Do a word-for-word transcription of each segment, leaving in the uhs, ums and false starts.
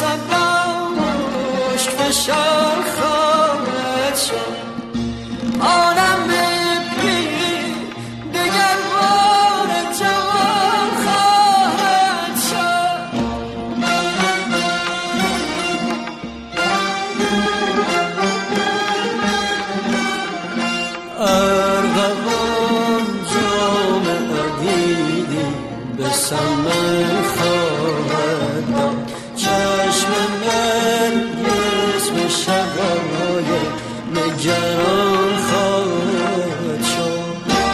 سلام عشق فشار خواهد شد عالم پیر دگر بار جوان خواهد شد ارغوان جام عدیدی به سمن خواهد داد چشم نرگس به شبای نگران خواهد شد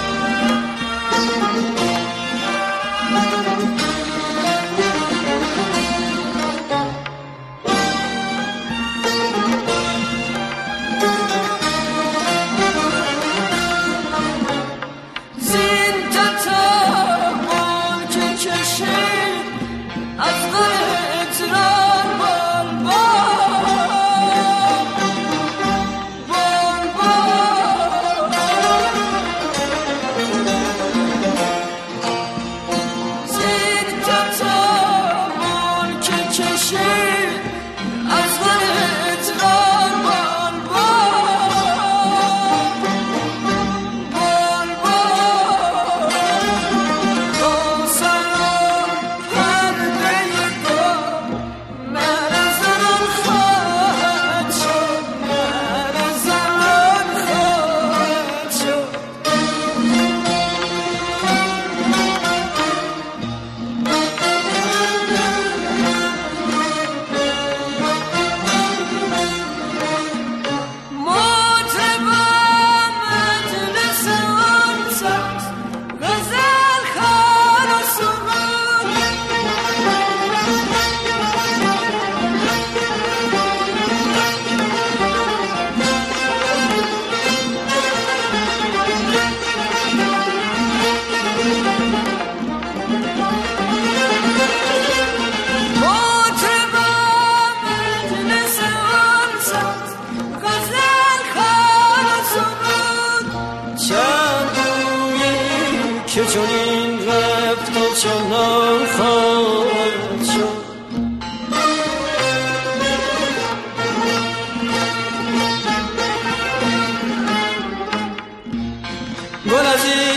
زین تتابان که کشید از قطران بال بال بال بال زین تتابان که کشید از قطران بال بال بال بال روزنان پرده گل مهر زنان خواهد شد مهر زنان خواهد شد مطربان مجلس آنساز غزل خوان و سرود مطربان مجلس آنساز غزل خوان و سرود چند گویی که چنین رفت و چنان خواهد شد گل از این